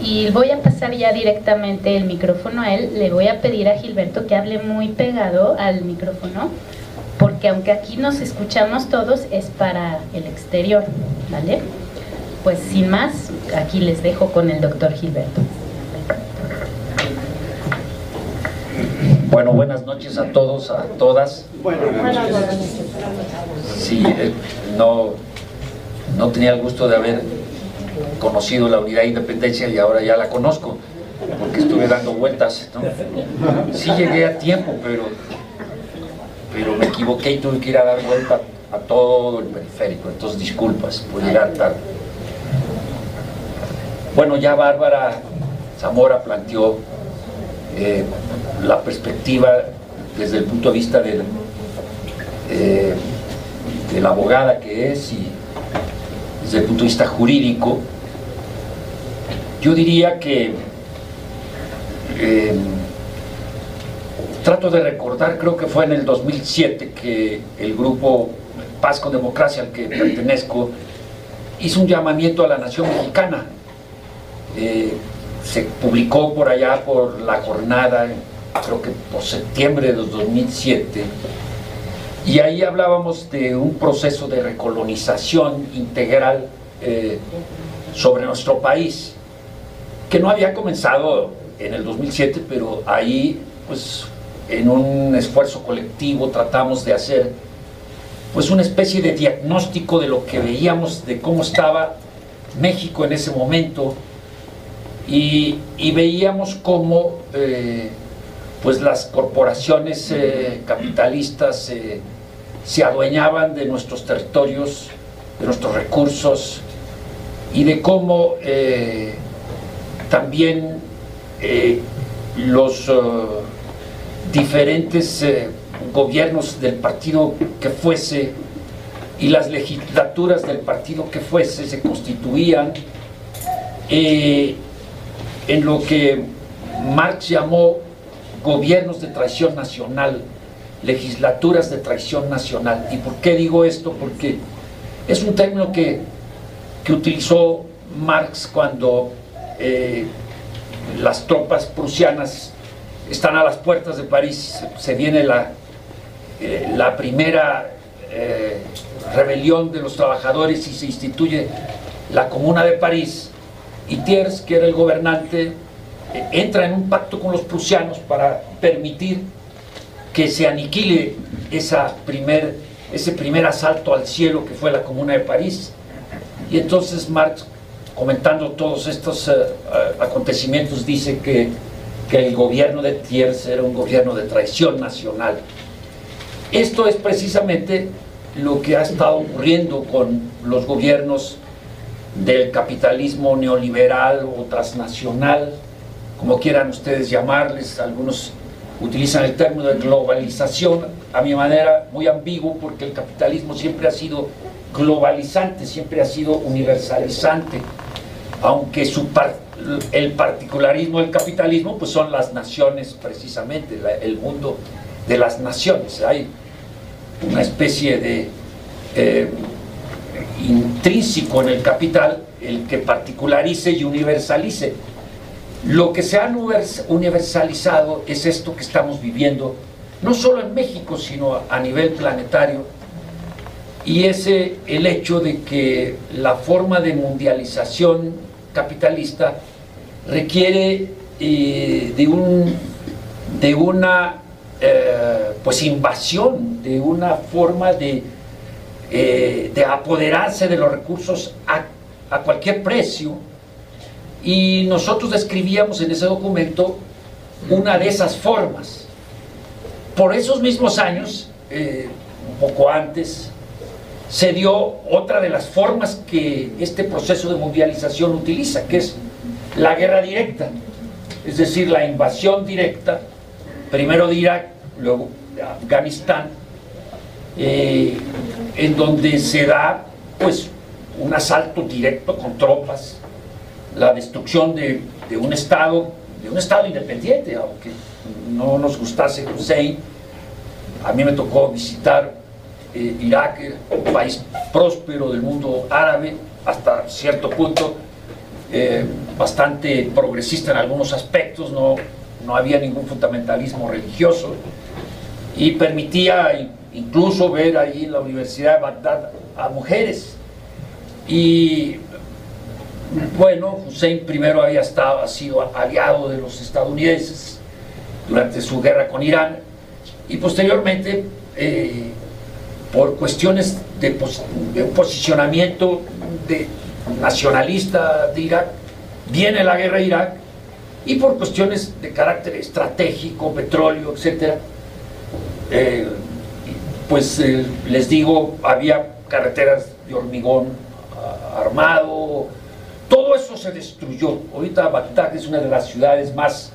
Y voy a pasar ya directamente el micrófono a él. Le voy a pedir a Gilberto que hable muy pegado al micrófono, porque aunque aquí nos escuchamos todos, es para el exterior, ¿vale? Pues sin más, aquí les dejo con el doctor Gilberto. Bueno, buenas noches a todos, a todas. Buenas noches. Sí, no tenía el gusto de haber conocido la Unidad de Independencia y ahora ya la conozco, porque estuve dando vueltas, ¿no? Sí llegué a tiempo, pero me equivoqué y tuve que ir a dar vuelta a todo el periférico, entonces disculpas por llegar tarde. Bueno, ya Bárbara Zamora planteó la perspectiva desde el punto de vista de la abogada que es y desde el punto de vista jurídico. Yo diría que trato de recordar, creo que fue en el 2007 que el grupo Paz con Democracia al que pertenezco hizo un llamamiento a la nación mexicana. Se publicó por allá por la jornada, creo que por septiembre de 2007, y ahí hablábamos de un proceso de recolonización integral sobre nuestro país, que no había comenzado en el 2007, pero ahí, pues, en un esfuerzo colectivo tratamos de hacer, pues, una especie de diagnóstico de lo que veíamos, de cómo estaba México en ese momento, y veíamos cómo pues las corporaciones capitalistas se adueñaban de nuestros territorios, de nuestros recursos, y de cómo también los diferentes gobiernos del partido que fuese y las legislaturas del partido que fuese se constituían en lo que Marx llamó gobiernos de traición nacional, legislaturas de traición nacional. ¿Y por qué digo esto? Porque es un término que utilizó Marx cuando las tropas prusianas están a las puertas de París, se viene la primera rebelión de los trabajadores y se instituye la Comuna de París, y Thiers, que era el gobernante, entra en un pacto con los prusianos para permitir que se aniquile ese primer asalto al cielo que fue la Comuna de París. Y entonces Marx, comentando todos estos acontecimientos, dice que el gobierno de Thiers era un gobierno de traición nacional. Esto es precisamente lo que ha estado ocurriendo con los gobiernos del capitalismo neoliberal o transnacional, como quieran ustedes llamarles. Algunos utilizan el término de globalización, a mi manera muy ambiguo, porque el capitalismo siempre ha sido globalizante, siempre ha sido universalizante, aunque el particularismo del capitalismo pues son las naciones, precisamente el mundo de las naciones. Hay una especie de intrínseco en el capital el que particularice y universalice. Lo que se ha universalizado es esto que estamos viviendo, no solo en México, sino a nivel planetario, y es el hecho de que la forma de mundialización capitalista requiere de una pues invasión, de una forma de apoderarse de los recursos a cualquier precio. Y nosotros describíamos en ese documento una de esas formas. Por esos mismos años, un poco antes, se dio otra de las formas que este proceso de mundialización utiliza, que es la guerra directa, es decir, la invasión directa, primero de Irak, luego de Afganistán, en donde se da pues un asalto directo con tropas, la destrucción de un estado independiente, aunque no nos gustase Hussein. A mí me tocó visitar Irak, un país próspero del mundo árabe, hasta cierto punto bastante progresista en algunos aspectos, no había ningún fundamentalismo religioso, y permitía incluso ver ahí en la Universidad de Bagdad a mujeres. Y bueno, Hussein primero había sido aliado de los estadounidenses durante su guerra con Irán, y posteriormente por cuestiones de un posicionamiento nacionalista de Irak, viene la guerra de Irak, y por cuestiones de carácter estratégico, petróleo, etc., les digo, había carreteras de hormigón armado, todo eso se destruyó. Ahorita Bagdad es una de las ciudades más,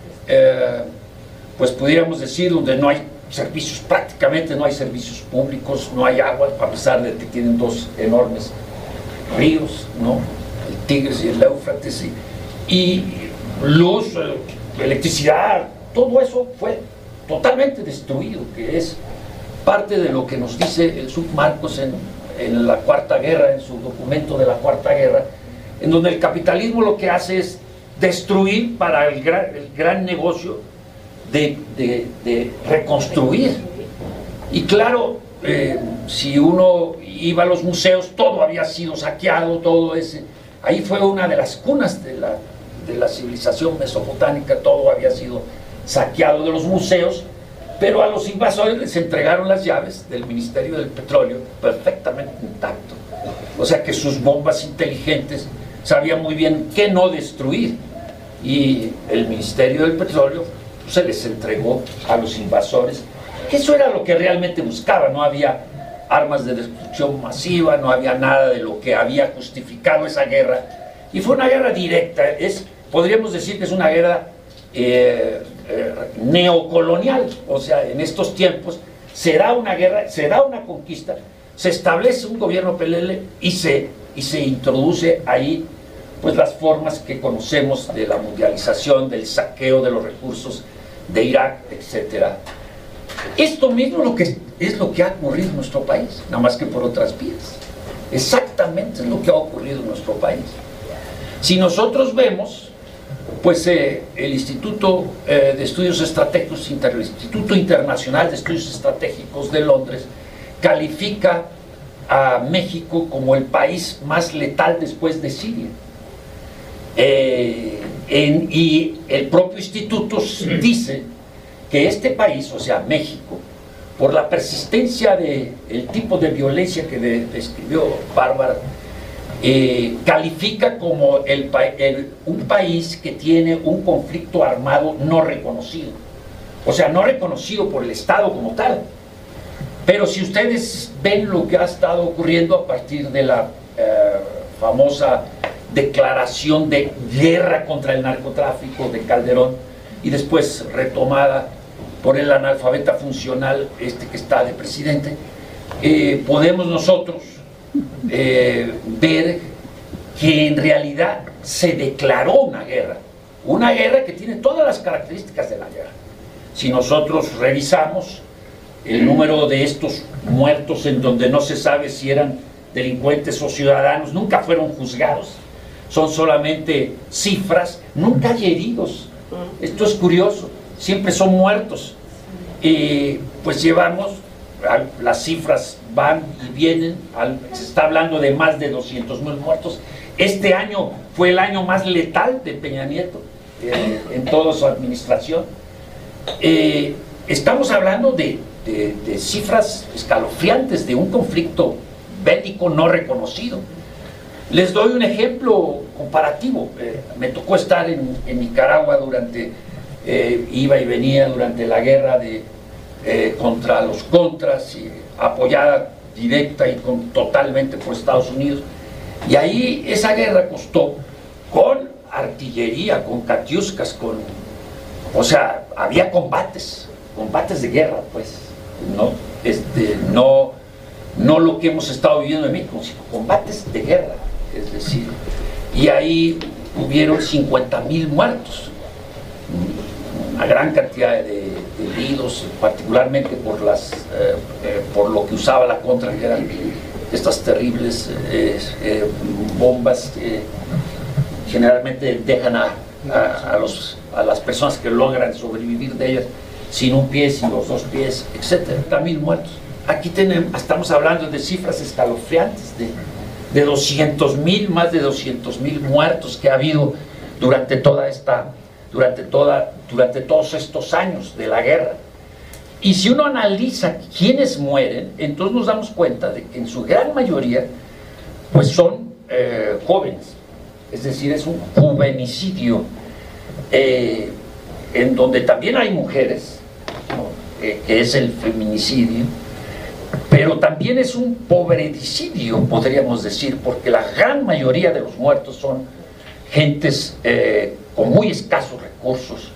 pues pudiéramos decir, donde no hay servicios, prácticamente no hay servicios públicos, no hay agua, a pesar de que tienen dos enormes ríos, ¿no? El Tigris y el Éufrates, y luz, electricidad, todo eso fue totalmente destruido, que es parte de lo que nos dice el Submarcos en la Cuarta Guerra, en su documento de la Cuarta Guerra, en donde el capitalismo lo que hace es destruir para el gran negocio de reconstruir. Y claro, si uno iba a los museos, todo había sido saqueado, todo ese. Ahí fue una de las cunas de la civilización mesopotámica, todo había sido saqueado de los museos, pero a los invasores les entregaron las llaves del Ministerio del Petróleo perfectamente intacto. O sea que sus bombas inteligentes sabían muy bien qué no destruir, y el Ministerio del Petróleo se les entregó a los invasores, que eso era lo que realmente buscaba. No había armas de destrucción masiva, no había nada de lo que había justificado esa guerra, y fue una guerra directa. Podríamos decir que es una guerra neocolonial. O sea, en estos tiempos se da una guerra, se da una conquista, se establece un gobierno pelele y se introduce ahí pues las formas que conocemos de la mundialización, del saqueo de los recursos de Irak, etc. Esto mismo es lo que ha ocurrido en nuestro país, nada más que por otras vías. Exactamente es lo que ha ocurrido en nuestro país. Si nosotros vemos, pues el Instituto de Estudios Estratégicos, Instituto Internacional de Estudios Estratégicos de Londres, califica a México como el país más letal después de Siria. Y el propio instituto dice que este país, o sea México, por la persistencia del tipo de violencia que describió Bárbara, califica como un país que tiene un conflicto armado no reconocido, o sea, no reconocido por el Estado como tal. Pero si ustedes ven lo que ha estado ocurriendo a partir de la famosa declaración de guerra contra el narcotráfico de Calderón, y después retomada por el analfabeta funcional que está de presidente, podemos nosotros ver que en realidad se declaró una guerra que tiene todas las características de la guerra. Si nosotros revisamos el número de estos muertos, en donde no se sabe si eran delincuentes o ciudadanos, nunca fueron juzgados, son solamente cifras, nunca hay heridos. Esto es curioso, siempre son muertos. Pues llevamos, las cifras van y vienen, se está hablando de más de 200,000 muertos. Este año fue el año más letal de Peña Nieto en toda su administración. Estamos hablando de cifras escalofriantes de un conflicto bélico no reconocido. Les doy un ejemplo comparativo. Me tocó estar en Nicaragua iba y venía durante la guerra contra los contras, apoyada directa y totalmente por Estados Unidos. Y ahí esa guerra costó, con artillería, con catiuscas, o sea, había combates de guerra, pues, no lo que hemos estado viviendo en México, sino combates de guerra. Es decir, y ahí hubieron 50,000 muertos, una gran cantidad de heridos, particularmente por lo que usaba la contra, que eran estas terribles bombas generalmente dejan a las personas que logran sobrevivir de ellas sin un pie, sin los dos pies, etcétera. 30,000 muertos. Aquí estamos hablando de cifras escalofriantes, de 200,000, más de 200,000 muertos que ha habido durante todos estos años de la guerra. Y si uno analiza quiénes mueren, entonces nos damos cuenta de que en su gran mayoría pues son jóvenes, es decir, es un juvenicidio, en donde también hay mujeres, ¿no? Que es el feminicidio, pero también es un pobredicidio, podríamos decir, porque la gran mayoría de los muertos son gentes con muy escasos recursos,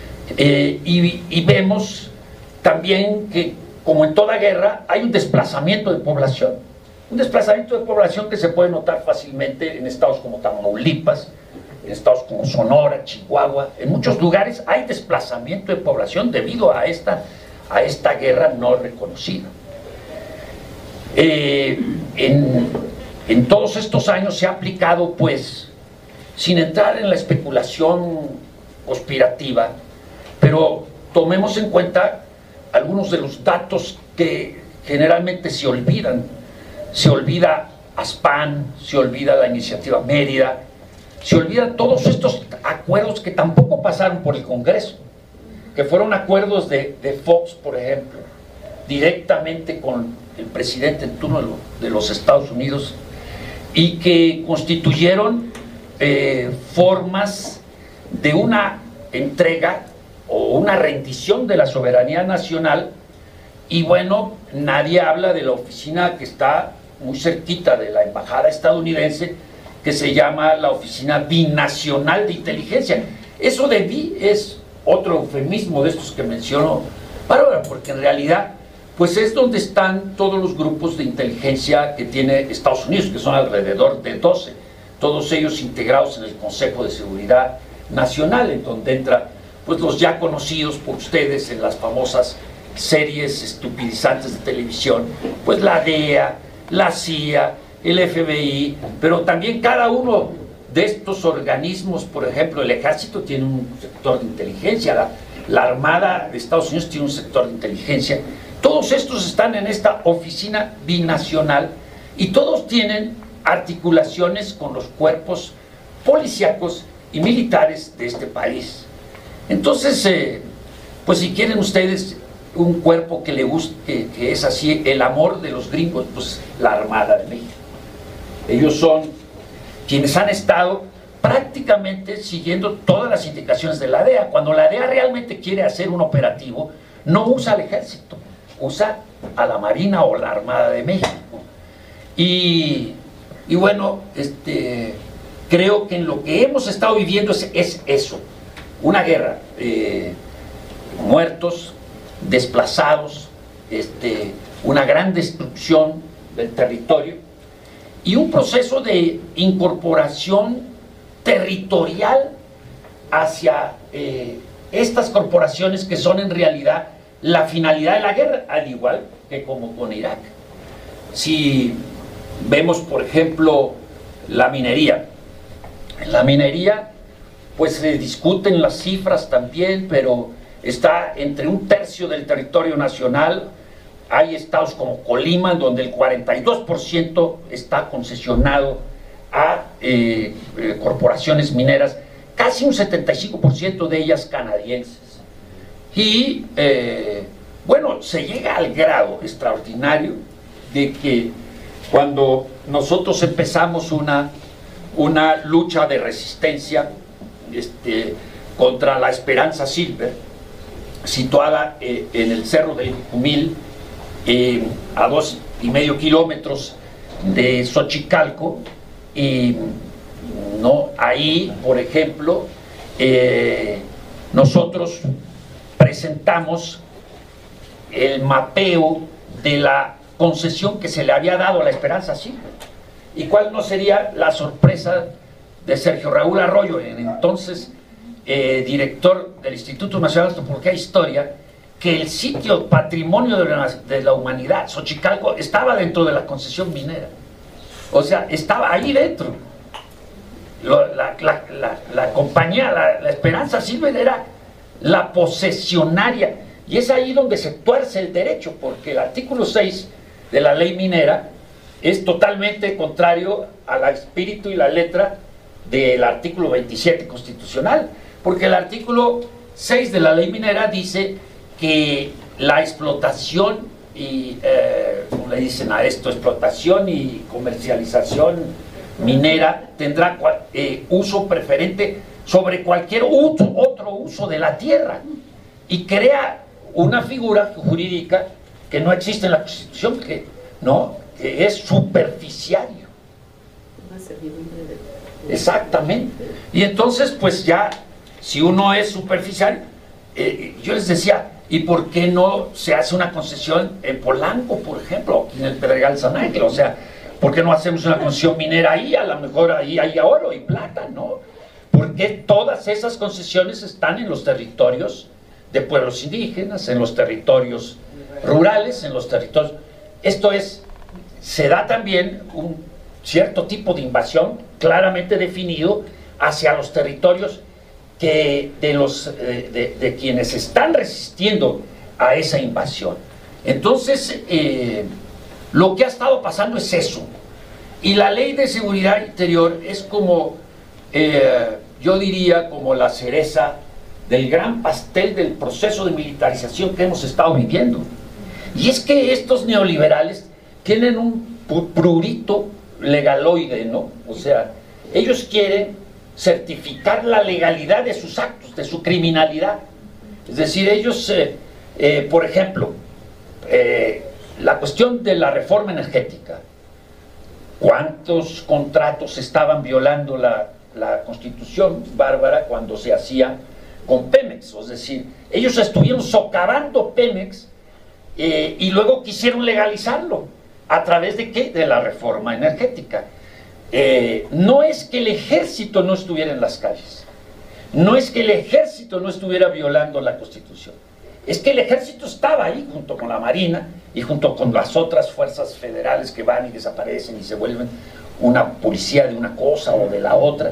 y vemos también que, como en toda guerra, hay un desplazamiento de población, que se puede notar fácilmente en estados como Tamaulipas, en estados como Sonora, Chihuahua. En muchos lugares hay desplazamiento de población debido a esta guerra no reconocida. En todos estos años se ha aplicado, pues, sin entrar en la especulación conspirativa, pero tomemos en cuenta algunos de los datos que generalmente se olvidan. Se olvida ASPAN, se olvida la Iniciativa Mérida, se olvidan todos estos acuerdos que tampoco pasaron por el Congreso, que fueron acuerdos de Fox, por ejemplo, directamente con el presidente en turno de los Estados Unidos, y que constituyeron formas de una entrega o una rendición de la soberanía nacional. Y bueno, nadie habla de la oficina que está muy cerquita de la embajada estadounidense, que se llama la Oficina Binacional de Inteligencia. Eso de bi es otro eufemismo de estos que mencionó Bárbara, porque en realidad pues es donde están todos los grupos de inteligencia que tiene Estados Unidos, que son alrededor de 12, todos ellos integrados en el Consejo de Seguridad Nacional, en donde entra pues los ya conocidos por ustedes en las famosas series estupidizantes de televisión, pues la DEA, la CIA, el FBI, pero también cada uno de estos organismos. Por ejemplo, el Ejército tiene un sector de inteligencia, la Armada de Estados Unidos tiene un sector de inteligencia. Todos estos están en esta oficina binacional y todos tienen articulaciones con los cuerpos policíacos y militares de este país. Entonces, pues si quieren ustedes un cuerpo que le guste, que es así el amor de los gringos, pues la Armada de México. Ellos son quienes han estado prácticamente siguiendo todas las indicaciones de la DEA. Cuando la DEA realmente quiere hacer un operativo, no usa al Ejército, usa a la Marina o la Armada de México. Y bueno, creo que en lo que hemos estado viviendo es eso, una guerra, muertos, desplazados, una gran destrucción del territorio y un proceso de incorporación territorial hacia estas corporaciones que son en realidad la finalidad de la guerra, al igual que como con Irak. Si vemos, por ejemplo, la minería, en la minería pues se discuten las cifras también, pero está entre 1/3 del territorio nacional. Hay estados como Colima, donde el 42% está concesionado a corporaciones mineras, casi un 75% de ellas canadienses. Y bueno, se llega al grado extraordinario de que cuando nosotros empezamos una lucha de resistencia contra la Esperanza Silver, situada en el Cerro del Jumil, a 2,5 kilómetros de Xochicalco, y ahí, por ejemplo, nosotros presentamos el mapeo de la concesión que se le había dado a la Esperanza Silver. ¿Y cuál no sería la sorpresa de Sergio Raúl Arroyo, entonces director del Instituto Nacional de Antropología e Historia, que el sitio patrimonio de la humanidad, Xochicalco, estaba dentro de la concesión minera? O sea, estaba ahí dentro. la compañía, la Esperanza Silver era la posesionaria, y es ahí donde se tuerce el derecho, porque el artículo 6 de la ley minera es totalmente contrario al espíritu y la letra del artículo 27 constitucional, porque el artículo 6 de la ley minera dice que la explotación y, ¿cómo le dicen a esto? Explotación y comercialización minera tendrá uso preferente sobre cualquier otro uso de la tierra, y crea una figura jurídica que no existe en la Constitución, que es superficiario. Exactamente. Y entonces, pues ya, si uno es superficial, yo les decía, ¿y por qué no se hace una concesión en Polanco, por ejemplo, aquí en el Pedregal San Ángel? O sea, ¿por qué no hacemos una concesión minera ahí? A lo mejor ahí hay oro y plata, ¿no? Porque todas esas concesiones están en los territorios de pueblos indígenas, en los territorios rurales, en los territorios... Esto es, se da también un cierto tipo de invasión claramente definido hacia los territorios que de quienes están resistiendo a esa invasión. Entonces, lo que ha estado pasando es eso. Y la Ley de Seguridad Interior es como, yo diría, como la cereza del gran pastel del proceso de militarización que hemos estado viviendo. Y es que estos neoliberales tienen un prurito legaloide, ¿no? O sea, ellos quieren certificar la legalidad de sus actos, de su criminalidad. Es decir, ellos, por ejemplo, la cuestión de la reforma energética. ¿Cuántos contratos estaban violando la Constitución, Bárbara, cuando se hacía con Pemex? Es decir, ellos estuvieron socavando Pemex y luego quisieron legalizarlo. ¿A través de qué? De la reforma energética. No es que el ejército no estuviera en las calles, no es que el ejército no estuviera violando la Constitución, es que el ejército estaba ahí junto con la Marina y junto con las otras fuerzas federales que van y desaparecen y se vuelven una policía de una cosa o de la otra.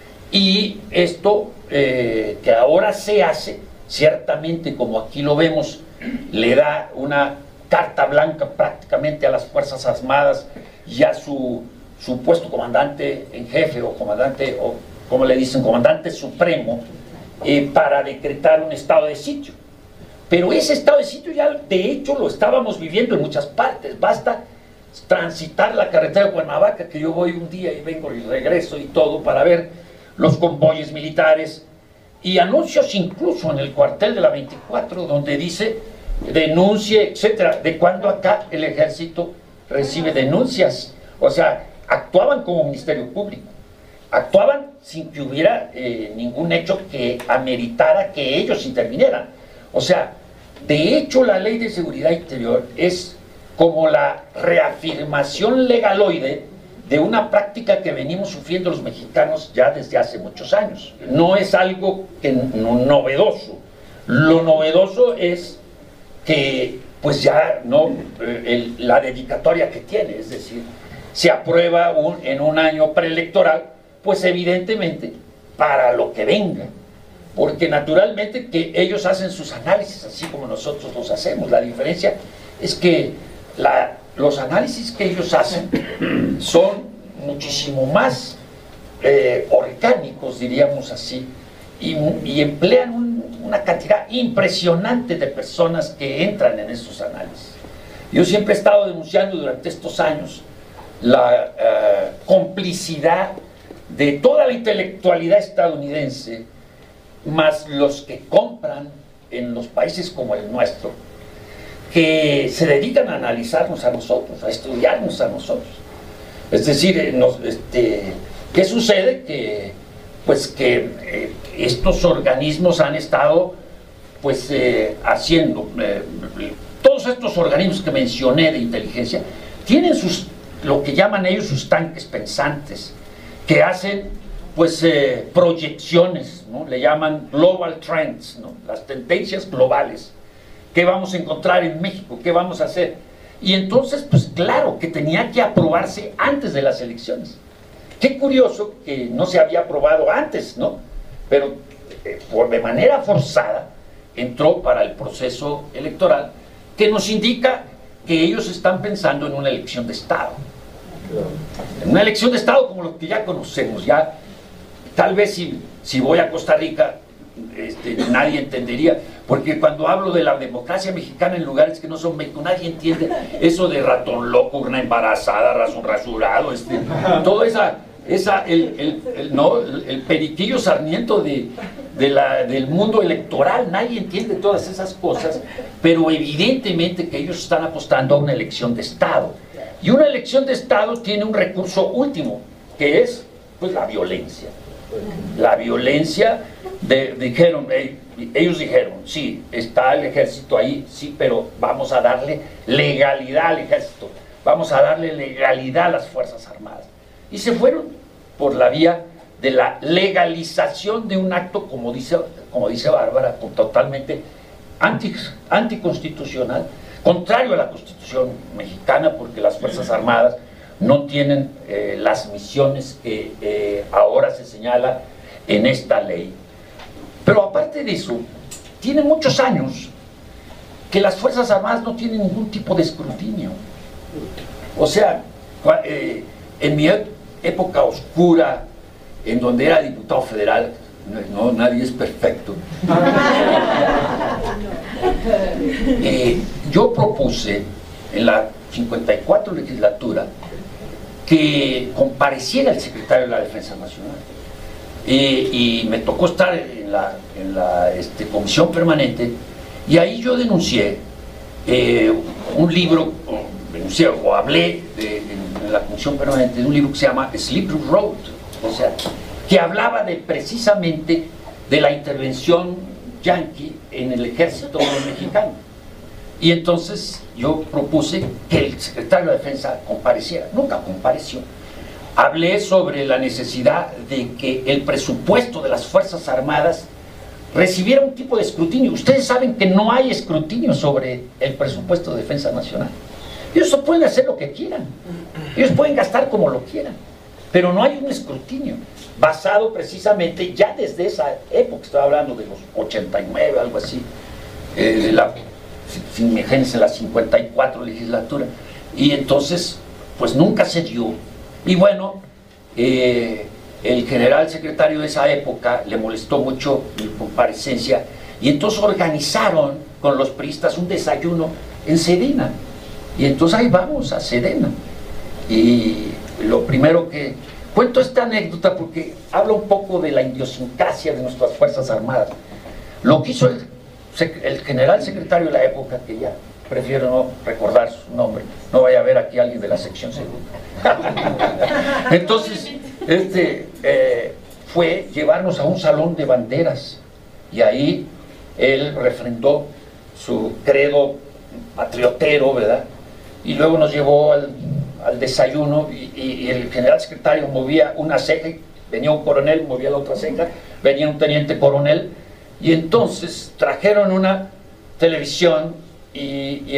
Y esto que ahora se hace, ciertamente, como aquí lo vemos, le da una carta blanca prácticamente a las Fuerzas Armadas y a su supuesto comandante en jefe o comandante, o como le dicen, comandante supremo, para decretar un estado de sitio. Pero ese estado de sitio ya de hecho lo estábamos viviendo en muchas partes. Basta transitar la carretera de Cuernavaca, que yo voy un día y vengo y regreso y todo, para ver los convoyes militares y anuncios incluso en el cuartel de la 24 donde dice denuncie, etcétera. De cuando acá el ejército recibe denuncias. O sea, actuaban como Ministerio Público, actuaban sin que hubiera ningún hecho que ameritara que ellos intervinieran. O sea, de hecho la Ley de Seguridad Interior es como la reafirmación legaloide de una práctica que venimos sufriendo los mexicanos ya desde hace muchos años. No es algo novedoso. Lo novedoso es que pues ya no la dedicatoria que tiene, es decir, se aprueba en un año preelectoral, pues evidentemente para lo que venga, porque naturalmente que ellos hacen sus análisis así como nosotros los hacemos. La diferencia es que los análisis que ellos hacen son muchísimo más orgánicos, diríamos así, y emplean una cantidad impresionante de personas que entran en esos análisis. Yo siempre he estado denunciando durante estos años la complicidad de toda la intelectualidad estadounidense, más los que compran en los países como el nuestro, que se dedican a analizarnos a nosotros, a estudiarnos a nosotros. Es decir, ¿qué sucede? Que estos organismos han estado pues haciendo, todos estos organismos que mencioné de inteligencia, tienen lo que llaman ellos sus tanques pensantes, que hacen pues proyecciones, ¿no? Le llaman global trends, ¿no? Las tendencias globales. ¿Qué vamos a encontrar en México? ¿Qué vamos a hacer? Y entonces, pues claro, que tenía que aprobarse antes de las elecciones. Qué curioso que no se había aprobado antes, ¿no? Pero de manera forzada entró para el proceso electoral, que nos indica que ellos están pensando en una elección de Estado. En una elección de Estado como lo que ya conocemos. Ya, tal vez si voy a Costa Rica, nadie entendería, porque cuando hablo de la democracia mexicana en lugares que no son México, nadie entiende eso de ratón loco, una embarazada, razón rasurado, todo el periquillo sarmiento del mundo electoral. Nadie entiende todas esas cosas, pero evidentemente que ellos están apostando a una elección de Estado, y una elección de Estado tiene un recurso último, que es pues la violencia. La violencia, ellos dijeron, sí, está el ejército ahí, sí, pero vamos a darle legalidad al ejército, vamos a darle legalidad a las Fuerzas Armadas. Y se fueron por la vía de la legalización de un acto, como dice Bárbara, totalmente anticonstitucional, contrario a la Constitución mexicana, porque las Fuerzas Armadas no tienen las misiones que ahora se señala en esta ley. Pero aparte de eso, tiene muchos años que las Fuerzas Armadas no tienen ningún tipo de escrutinio. O sea, en mi época oscura, en donde era diputado federal, no, nadie es perfecto, yo propuse en la 54 legislatura que compareciera el secretario de la Defensa Nacional, y me tocó estar en la comisión permanente, y ahí yo denuncié un libro, o hablé en la comisión permanente de un libro que se llama Slippery Road, o sea, que hablaba precisamente de la intervención yanqui en el ejército mexicano. Y entonces yo propuse que el secretario de Defensa compareciera. Nunca compareció. Hablé sobre la necesidad de que el presupuesto de las Fuerzas Armadas recibiera un tipo de escrutinio. Ustedes saben que no hay escrutinio sobre el presupuesto de Defensa Nacional. Ellos pueden hacer lo que quieran, ellos pueden gastar como lo quieran, pero no hay un escrutinio basado precisamente ya desde esa época. Estaba hablando de los 89, algo así, imagínense la 54 legislatura, y entonces pues nunca se dio. Y bueno, el general secretario de esa época le molestó mucho mi comparecencia, y entonces organizaron con los priistas un desayuno en Sedena, y entonces ahí vamos a Sedena. Y lo primero que cuento esta anécdota porque habla un poco de la idiosincrasia de nuestras Fuerzas Armadas. Lo que hizo el general secretario de la época, que ya prefiero no recordar su nombre, no vaya a haber aquí alguien de la sección segunda. Entonces, fue llevarnos a un salón de banderas, y ahí él refrendó su credo patriotero, ¿verdad? Y luego nos llevó al desayuno, y el general secretario movía una ceja, venía un coronel, movía la otra ceja, venía un teniente coronel, y entonces trajeron una televisión y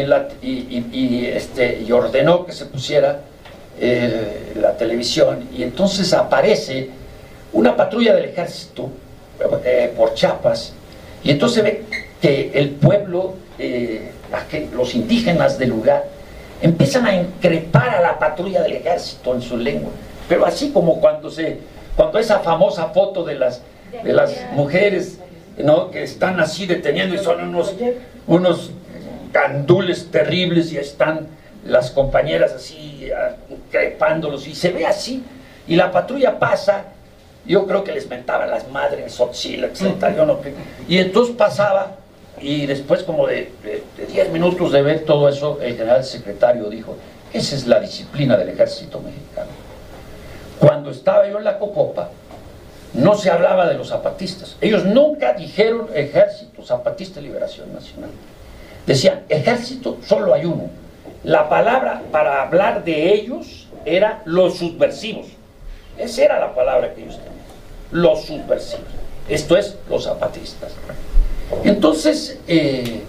ordenó que se pusiera la televisión, y entonces aparece una patrulla del ejército por Chiapas, y entonces se ve que el pueblo, los indígenas del lugar, empiezan a increpar a la patrulla del ejército en su lengua, pero así como cuando esa famosa foto de las mujeres, ¿no?, que están así deteniendo, y son unos gandules terribles, y están las compañeras así increpándolos, y se ve así, y la patrulla pasa. Yo creo que les mentaban las madres, Xochitl, etc. Y entonces pasaba, y después como de 10 minutos de ver todo eso, el general secretario dijo: esa es la disciplina del ejército mexicano. Cuando estaba yo en la Cocopa, no se hablaba de los zapatistas. Ellos nunca dijeron Ejército Zapatista de Liberación Nacional. Decían ejército, solo hay uno. La palabra para hablar de ellos era los subversivos. Esa era la palabra que ellos tenían, los subversivos. Esto es, los zapatistas. Entonces, el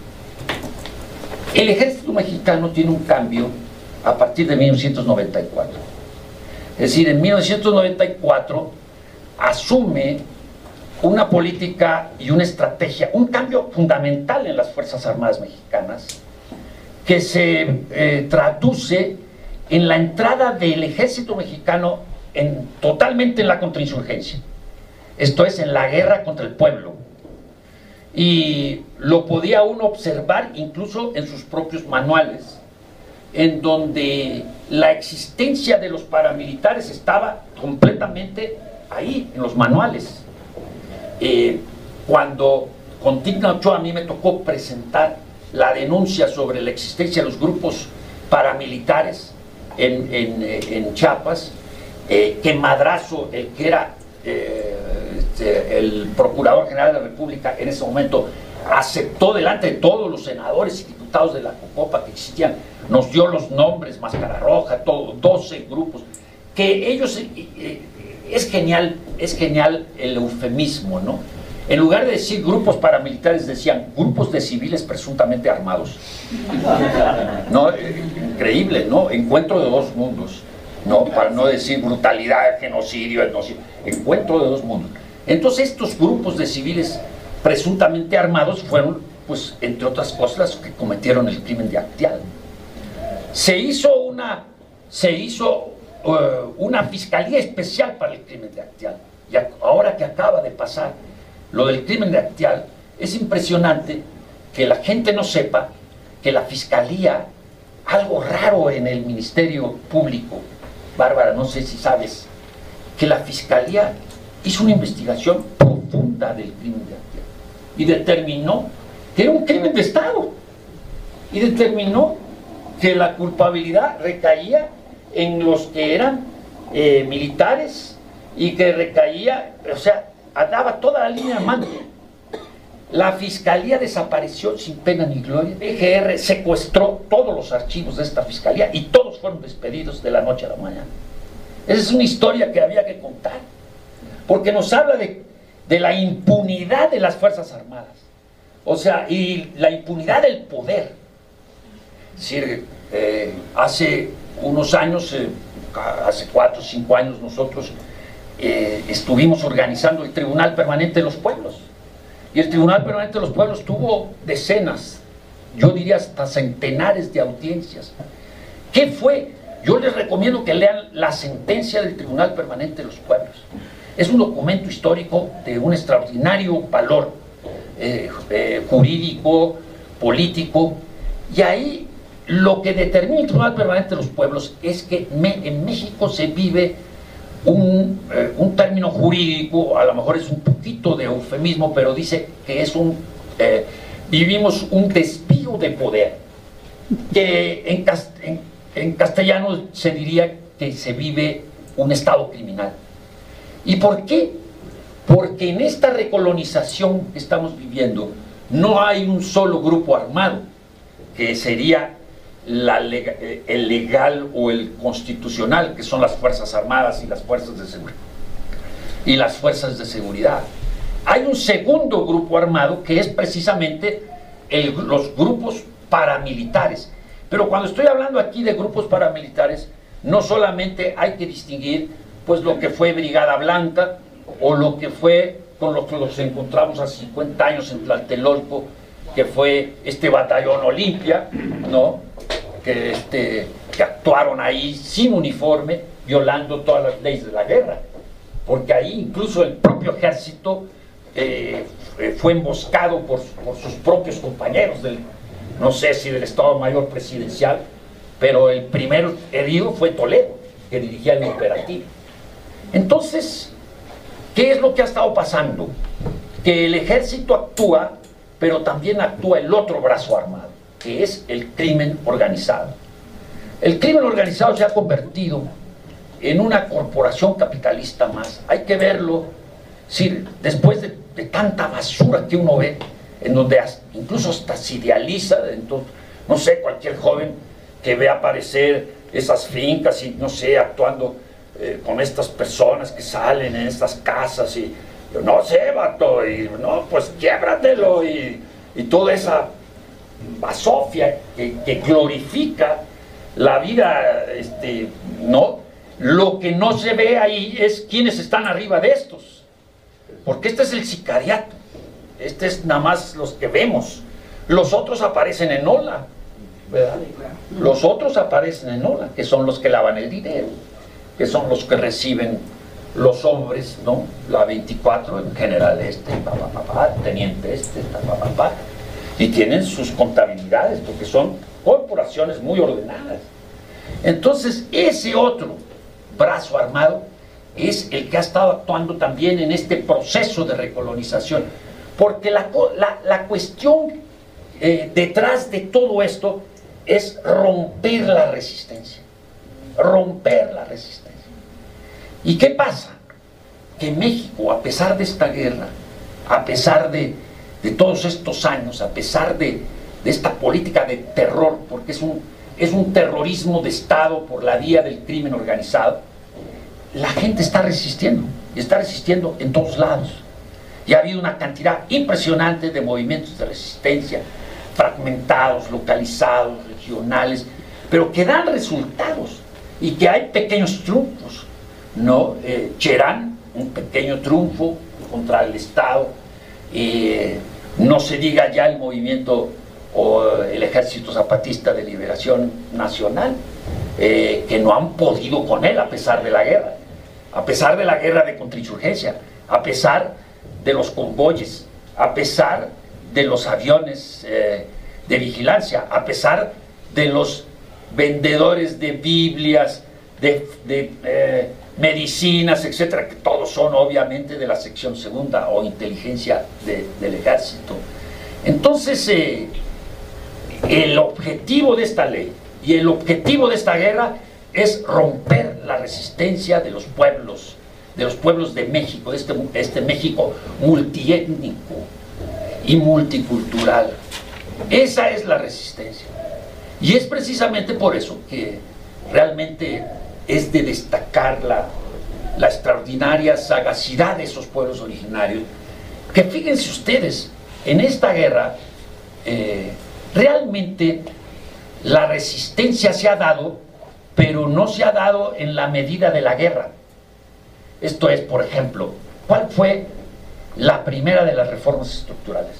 ejército mexicano tiene un cambio a partir de 1994. Es decir, en 1994 asume una política y una estrategia, un cambio fundamental en las Fuerzas Armadas mexicanas, que se traduce en la entrada del ejército mexicano totalmente en la contrainsurgencia, esto es, en la guerra contra el pueblo. Y lo podía uno observar incluso en sus propios manuales, en donde la existencia de los paramilitares estaba completamente ahí, en los manuales. Cuando con Tigna Ochoa a mí me tocó presentar la denuncia sobre la existencia de los grupos paramilitares en Chiapas, que Madrazo, el que era el Procurador General de la República en ese momento, aceptó delante de todos los senadores y diputados de la COCOPA que existían, nos dio los nombres, Máscara Roja, todo, 12 grupos, que ellos, es genial el eufemismo, ¿no? En lugar de decir grupos paramilitares, decían grupos de civiles presuntamente armados. ¿No? Increíble, ¿no? Encuentro de dos mundos, ¿no? Para no decir brutalidad, genocidio, etnocidio. Encuentro de dos mundos. Entonces estos grupos de civiles presuntamente armados fueron, pues, entre otras cosas, que cometieron el crimen de Acteal. Se hizo una fiscalía especial para el crimen de Acteal. Y ahora que acaba de pasar lo del crimen de Acteal, es impresionante que la gente no sepa que la fiscalía, algo raro en el Ministerio Público, Bárbara, no sé si sabes, que la fiscalía hizo una investigación profunda del crimen de Acteal y determinó que era un crimen de Estado, y determinó que la culpabilidad recaía en los que eran militares, y que recaía, o sea, andaba toda la línea de mando. La fiscalía desapareció sin pena ni gloria. PGR secuestró todos los archivos de esta fiscalía y todos fueron despedidos de la noche a la mañana. Esa es una historia que había que contar, porque nos habla de la impunidad de las Fuerzas Armadas, o sea, y la impunidad del poder. Es decir, hace unos años, hace 4 o 5 años, nosotros estuvimos organizando el Tribunal Permanente de los Pueblos, y el Tribunal Permanente de los Pueblos tuvo decenas, yo diría hasta centenares de audiencias. ¿Qué fue? Yo les recomiendo que lean la sentencia del Tribunal Permanente de los Pueblos. Es un documento histórico de un extraordinario valor jurídico, político, y ahí lo que determina el Tribunal Permanente de los Pueblos es que en México se vive un término jurídico, a lo mejor es un poquito de eufemismo, pero dice que es vivimos un desvío de poder, que en castellano se diría que se vive un estado criminal. ¿Y por qué? Porque en esta recolonización que estamos viviendo no hay un solo grupo armado, que sería el legal o el constitucional, que son las Fuerzas Armadas y las Fuerzas de Seguridad. Hay un segundo grupo armado que es precisamente los grupos paramilitares. Pero cuando estoy hablando aquí de grupos paramilitares, no solamente hay que distinguir pues lo que fue Brigada Blanca, o lo que fue con lo que nos encontramos hace 50 años en Tlatelolco, que fue este batallón Olimpia, ¿no? que actuaron ahí sin uniforme, violando todas las leyes de la guerra, porque ahí incluso el propio ejército fue emboscado por sus propios compañeros no sé si del Estado Mayor Presidencial, pero el primer herido fue Toledo, que dirigía el operativo. Entonces, ¿qué es lo que ha estado pasando? Que el ejército actúa, pero también actúa el otro brazo armado, que es el crimen organizado. El crimen organizado se ha convertido en una corporación capitalista más. Hay que verlo, sí, después de tanta basura que uno ve, en donde incluso hasta se idealiza, entonces, no sé, cualquier joven que ve aparecer esas fincas y, no sé, actuando con estas personas que salen en estas casas y, no sé, vato, y no, pues quiébratelo, y toda esa basofia que glorifica la vida, ¿no? Lo que no se ve ahí es quiénes están arriba de estos, porque este es el sicariato, este es nada más los que vemos. Los otros aparecen en ola, ¿verdad? Los otros aparecen en ola, que son los que lavan el dinero, que son los que reciben los hombres, ¿no? La 24, en general teniente y tienen sus contabilidades, porque son corporaciones muy ordenadas. Entonces, ese otro brazo armado es el que ha estado actuando también en este proceso de recolonización, porque la cuestión detrás de todo esto es romper la resistencia, ¿Y qué pasa? Que México, a pesar de esta guerra, a pesar de todos estos años, a pesar de esta política de terror, porque es un terrorismo de Estado por la vía del crimen organizado, la gente está resistiendo, y está resistiendo en todos lados. Y ha habido una cantidad impresionante de movimientos de resistencia, fragmentados, localizados, regionales, pero que dan resultados, y que hay pequeños triunfos, ¿no? Cherán, un pequeño triunfo contra el Estado, no se diga ya el movimiento o el Ejército Zapatista de Liberación Nacional, que no han podido con él a pesar de la guerra de contrainsurgencia, a pesar de los convoyes, a pesar de los aviones de vigilancia, a pesar de los vendedores de Biblias, de medicinas, etcétera, que todos son obviamente de la sección segunda o inteligencia del ejército. Entonces, el objetivo de esta ley y el objetivo de esta guerra es romper la resistencia de los pueblos de México, de este México multiétnico y multicultural. Esa es la resistencia. Y es precisamente por eso que realmente es de destacar la extraordinaria sagacidad de esos pueblos originarios, que fíjense ustedes, en esta guerra realmente la resistencia se ha dado, pero no se ha dado en la medida de la guerra. Esto es, por ejemplo, ¿cuál fue la primera de las reformas estructurales?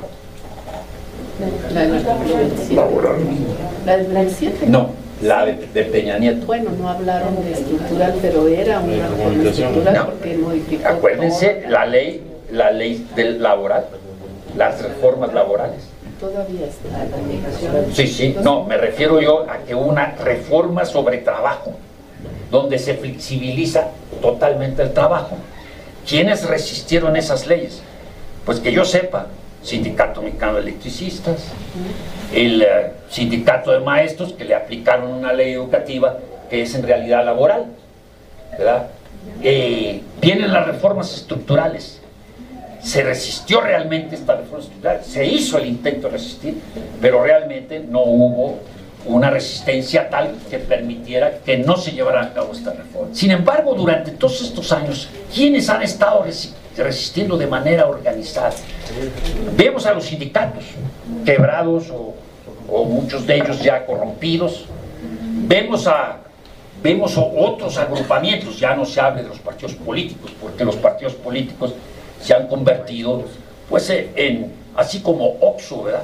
La del 27. ¿La del 27? No, la de Peña Nieto. Bueno, no hablaron de estructural, pero era una reforma estructural, no, porque modificó. Acuérdense, todo. la ley del laboral, las reformas laborales. Todavía está la Sí, sí, no, me refiero yo a que una reforma sobre trabajo, donde se flexibiliza totalmente el trabajo. ¿Quiénes resistieron esas leyes? Pues que yo sepa, Sindicato Mexicano de Electricistas, el Sindicato de Maestros, que le aplicaron una ley educativa que es en realidad laboral, ¿verdad? Vienen las reformas estructurales. Se resistió realmente esta reforma estructural, se hizo el intento de resistir, pero realmente no hubo una resistencia tal que permitiera que no se llevara a cabo esta reforma. Sin embargo, durante todos estos años, ¿quiénes han estado resistiendo de manera organizada? Vemos a los sindicatos quebrados o muchos de ellos ya corrompidos, vemos a otros agrupamientos, ya no se habla de los partidos políticos, porque los partidos políticos se han convertido pues en, así como Oxxo, ¿verdad?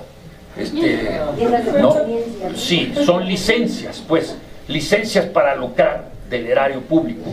¿No? Sí, son licencias, pues, licencias para lucrar del erario público.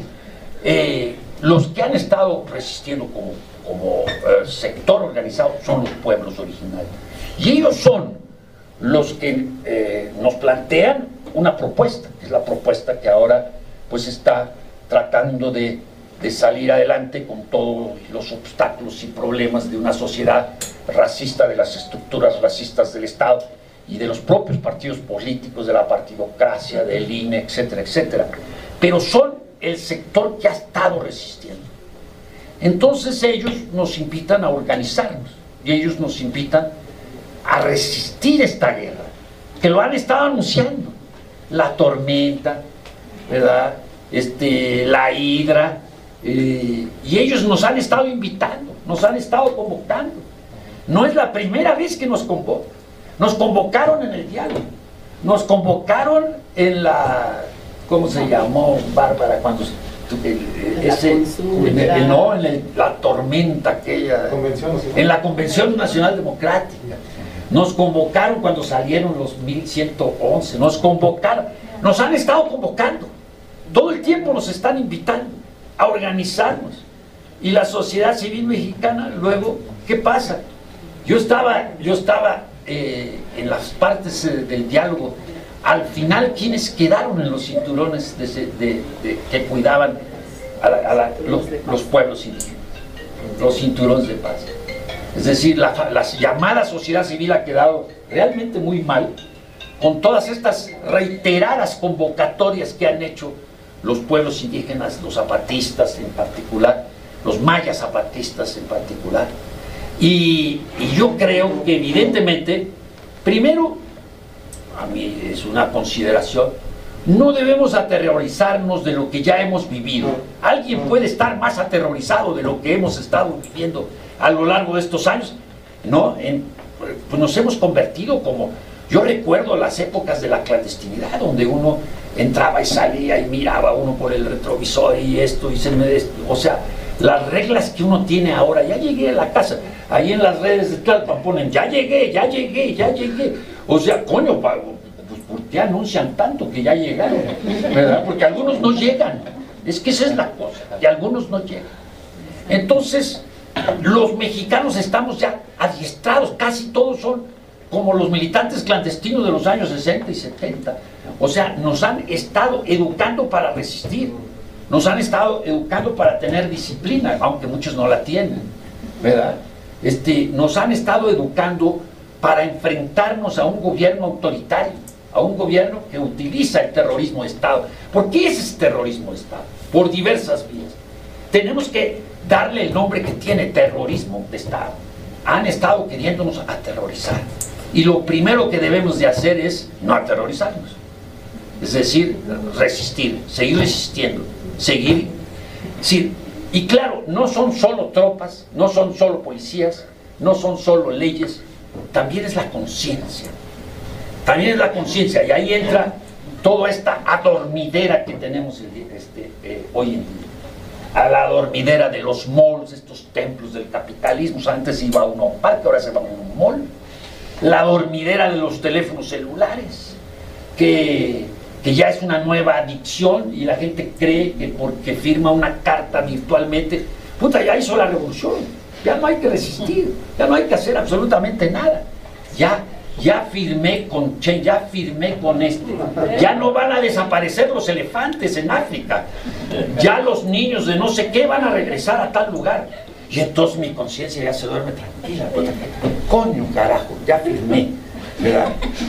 Los que han estado resistiendo como sector organizado son los pueblos originarios. Y ellos son los que nos plantean una propuesta, que es la propuesta que ahora pues está tratando de salir adelante con todos los obstáculos y problemas de una sociedad racista, de las estructuras racistas del Estado y de los propios partidos políticos, de la partidocracia, del INE, etcétera, etcétera. Pero son el sector que ha estado resistiendo. Entonces ellos nos invitan a organizarnos y ellos nos invitan a resistir esta guerra, que lo han estado anunciando. La tormenta, ¿verdad? La hidra, y ellos nos han estado invitando, nos han estado convocando. No es la primera vez que nos convocan. Nos convocaron en el diálogo, nos convocaron en la ¿cómo se llamó, Bárbara, cuando la tormenta aquella, en la Convención Nacional Democrática? Nos convocaron cuando salieron los 1111, nos convocaron, nos han estado convocando, todo el tiempo nos están invitando a organizarnos. Y la sociedad civil mexicana, luego, ¿qué pasa? Yo estaba en las partes del diálogo. Al final, ¿quiénes quedaron en los cinturones que cuidaban los pueblos indígenas? Los cinturones de paz. Es decir, la llamada sociedad civil ha quedado realmente muy mal con todas estas reiteradas convocatorias que han hecho los pueblos indígenas, los zapatistas en particular, los mayas zapatistas en particular. Y yo creo que evidentemente, primero, a mí es una consideración, no debemos aterrorizarnos de lo que ya hemos vivido. Alguien puede estar más aterrorizado de lo que hemos estado viviendo a lo largo de estos años, ¿no? Pues nos hemos convertido como, yo recuerdo las épocas de la clandestinidad, donde uno entraba y salía y miraba uno por el retrovisor y esto, o sea, las reglas que uno tiene ahora. Ya llegué a la casa, ahí en las redes de Tlalpan ponen, ya llegué. O sea, coño, pues ¿por qué anuncian tanto que ya llegaron? ¿Verdad? Porque algunos no llegan. Es que esa es la cosa, que algunos no llegan. Entonces, los mexicanos estamos ya adiestrados, casi todos son como los militantes clandestinos de los años 60 y 70. O sea, nos han estado educando para resistir, nos han estado educando para tener disciplina, aunque muchos no la tienen, ¿verdad? Nos han estado educando para enfrentarnos a un gobierno autoritario, a un gobierno que utiliza el terrorismo de Estado. ¿Por qué es ese terrorismo de Estado? Por diversas vías. Tenemos que darle el nombre que tiene: terrorismo de Estado. Han estado queriéndonos aterrorizar. Y lo primero que debemos de hacer es no aterrorizarnos. Es decir, resistir, seguir resistiendo, seguir. Sí, y claro, no son solo tropas, no son solo policías, no son solo leyes, también es la conciencia. También es la conciencia, y ahí entra toda esta adormidera que tenemos hoy en día. A la adormidera de los malls, estos templos del capitalismo. Antes iba uno a un parque, ahora se va a un mall. La adormidera de los teléfonos celulares, que ya es una nueva adicción, y la gente cree que porque firma una carta virtualmente, puta, ya hizo la revolución, ya no hay que resistir, ya no hay que hacer absolutamente nada. Ya firmé con Che, ya firmé con ya no van a desaparecer los elefantes en África, ya los niños de no sé qué van a regresar a tal lugar. Y entonces mi conciencia ya se duerme tranquila. Coño, carajo, ya firmé, ¿verdad?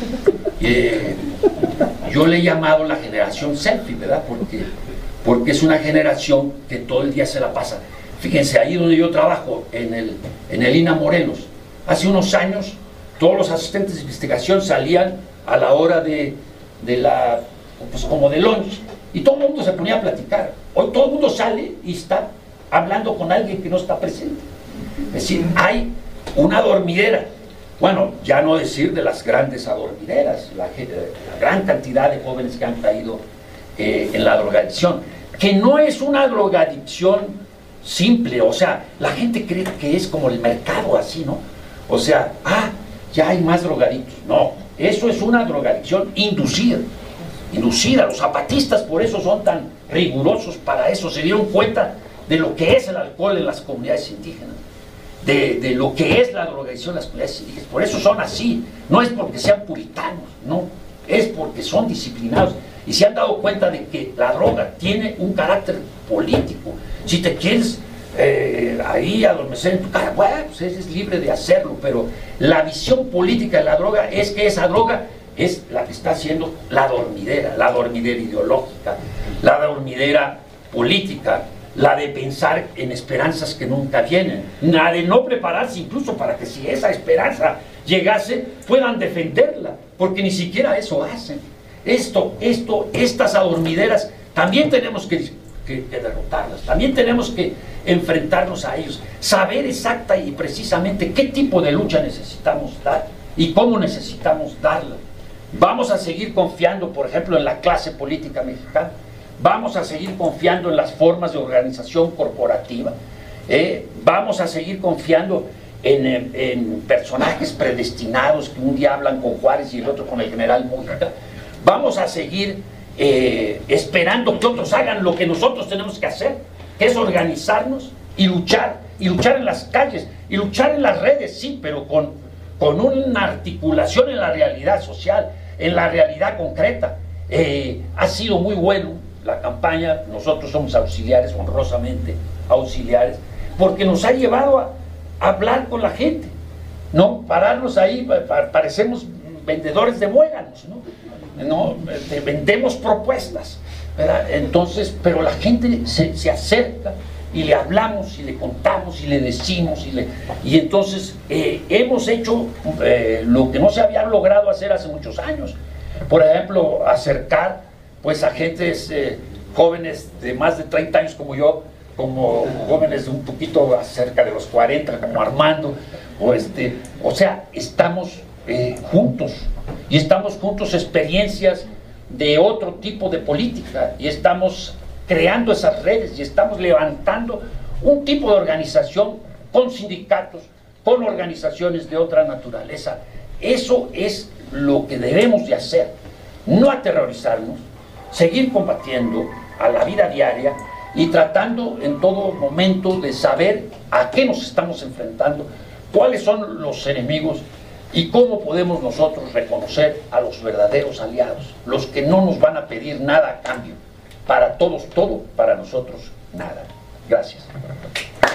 Yo le he llamado la generación selfie, ¿verdad? Porque es una generación que todo el día se la pasa. Fíjense, ahí donde yo trabajo, en el INA Morelos, hace unos años, todos los asistentes de investigación salían a la hora de pues como de lunch, y todo el mundo se ponía a platicar. Hoy todo el mundo sale y está hablando con alguien que no está presente. Es decir, hay una adormidera. Bueno, ya no decir de las grandes adormideras, la gran cantidad de jóvenes que han caído en la drogadicción, que no es una drogadicción simple. O sea, la gente cree que es como el mercado, así, ¿no? O sea, ya hay más drogadictos. No, eso es una drogadicción inducida. Los zapatistas por eso son tan rigurosos para eso. Se dieron cuenta de lo que es el alcohol en las comunidades indígenas, de lo que es la drogadicción en las comunidades indígenas. Por eso son así. No es porque sean puritanos, no, es porque son disciplinados y se han dado cuenta de que la droga tiene un carácter político. Si te quieres ahí adormecer en tu cara, bueno, pues eres libre de hacerlo, pero la visión política de la droga es que esa droga es la que está haciendo la dormidera ideológica, la dormidera política, la de pensar en esperanzas que nunca vienen, la de no prepararse incluso para que si esa esperanza llegase puedan defenderla, porque ni siquiera eso hacen. Estas adormideras también tenemos que derrotarlas, también tenemos que enfrentarnos a ellos, saber exacta y precisamente qué tipo de lucha necesitamos dar y cómo necesitamos darla, Vamos a seguir confiando, por ejemplo, en la clase política mexicana. Vamos a seguir confiando en las formas de organización corporativa. Vamos a seguir confiando en personajes predestinados que un día hablan con Juárez y el otro con el general Mújica. Vamos a seguir esperando que otros hagan lo que nosotros tenemos que hacer, que es organizarnos y luchar en las calles, y luchar en las redes, sí, pero con una articulación en la realidad social, en la realidad concreta. Ha sido muy bueno la campaña, nosotros somos auxiliares, honrosamente auxiliares, porque nos ha llevado a hablar con la gente, no pararnos ahí, parecemos vendedores de muéganos, ¿no? Vendemos propuestas, ¿verdad? Entonces, pero la gente se acerca y le hablamos y le contamos y le decimos y entonces hemos hecho lo que no se había logrado hacer hace muchos años. Por ejemplo, acercar pues a gentes jóvenes de más de 30 años como yo, como jóvenes de un poquito cerca de los 40, como Armando, o sea, estamos juntos, y estamos juntos experiencias de otro tipo de política, y estamos creando esas redes, y estamos levantando un tipo de organización con sindicatos, con organizaciones de otra naturaleza. Eso es lo que debemos de hacer, no aterrorizarnos, seguir combatiendo a la vida diaria y tratando en todo momento de saber a qué nos estamos enfrentando, cuáles son los enemigos y cómo podemos nosotros reconocer a los verdaderos aliados, los que no nos van a pedir nada a cambio. Para todos todo, para nosotros nada. Gracias.